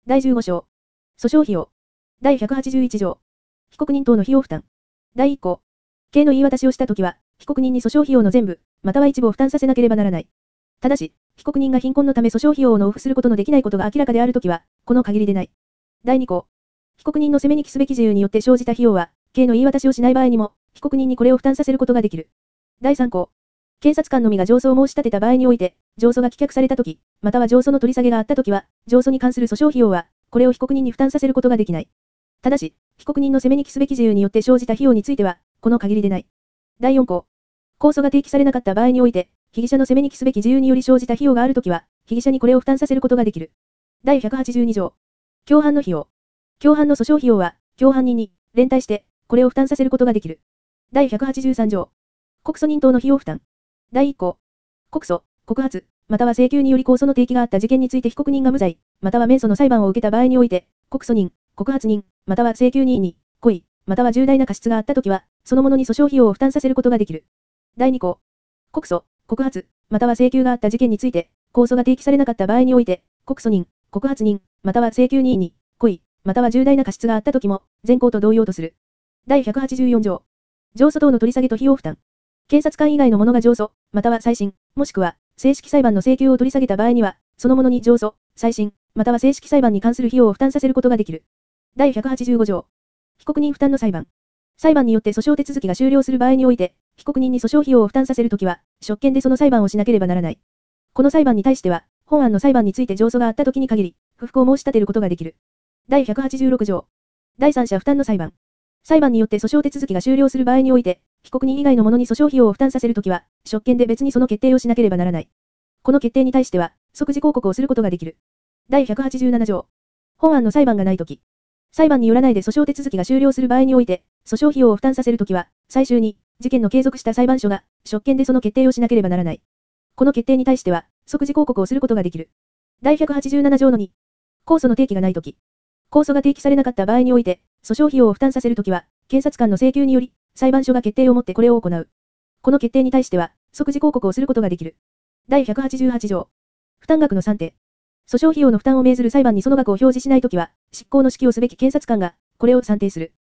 第15章。訴訟費用。第181条。被告人等の費用負担。第1項。刑の言い渡しをしたときは、被告人に訴訟費用の全部、または一部を負担させなければならない。ただし、被告人が貧困のため訴訟費用を納付することのできないことが明らかであるときは、この限りでない。第2項。被告人の責めに帰すべき事由によって生じた費用は、刑の言い渡しをしない場合にも、被告人にこれを負担させることができる。第3項。検察官のみが上訴を申し立てた場合において、上訴が棄却されたとき、または上訴の取り下げがあったときは、上訴に関する訴訟費用は、これを被告人に負担させることができない。ただし、被告人の責めに帰すべき事由によって生じた費用については、この限りでない。第4項。控訴が提起されなかった場合において、被疑者の責めに帰すべき事由により生じた費用があるときは、被疑者にこれを負担させることができる。第182条。共犯の費用。共犯の訴訟費用は、共犯人に、連帯して、これを負担させることができる。第183条。告訴人等の費用負担。第1項。告訴、告発、または請求により控訴の提起があった事件について被告人が無罪、または免訴の裁判を受けた場合において、告訴人、告発人、または請求人に、故意、または重大な過失があったときは、その者に訴訟費用を負担させることができる。第2項。告訴、告発、または請求があった事件について、控訴が提起されなかった場合において、告訴人、告発人、または請求人に、故意、または重大な過失があったときも、前項と同様とする。第184条。上訴等の取り下げと費用負担。検察官以外の者が上訴、または再審、もしくは、正式裁判の請求を取り下げた場合には、その者に上訴、再審、または正式裁判に関する費用を負担させることができる。第185条。被告人負担の裁判。裁判によって訴訟手続きが終了する場合において、被告人に訴訟費用を負担させるときは、職権でその裁判をしなければならない。この裁判に対しては、本案の裁判について上訴があったときに限り、不服を申し立てることができる。第186条。第三者負担の裁判。裁判によって訴訟手続きが終了する場合において、被告人以外の者に訴訟費用を負担させるときは、職権で別にその決定をしなければならない。この決定に対しては、即時抗告をすることができる。第187条。本案の裁判がないとき。裁判によらないで訴訟手続きが終了する場合において、訴訟費用を負担させるときは、最終に、事件の継続した裁判所が、職権でその決定をしなければならない。この決定に対しては、即時抗告をすることができる。第187条の2。控訴の提起がないとき。控訴が提起されなかった場合において、訴訟費用を負担させるときは、検察官の請求により、裁判所が決定をもってこれを行う。この決定に対しては、即時抗告をすることができる。第188条。負担額の算定。訴訟費用の負担を命ずる裁判にその額を表示しないときは、執行の指揮をすべき検察官が、これを算定する。